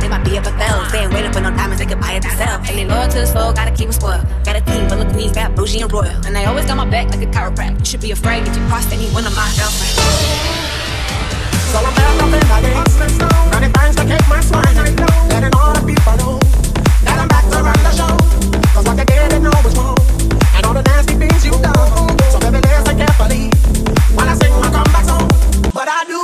they might be up a fell. They ain't waiting for no diamonds, they can buy it themselves. And they loyal to the soul, gotta keep them spoiled. Got a team full of queens, got bougie and royal. And they always got my back like a chiropractor. You should be afraid, get you crossed, any one of my girlfriends. So I'm back up in my day, running bands to keep my swine. Letting all the people know that I'm back to run the show. Cause what they didn't know was wrong, and all the nasty things you've done. So baby, listen carefully when I sing my comeback song. But I do.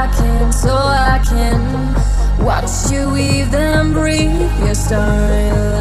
Watch you weave them, breathe your story.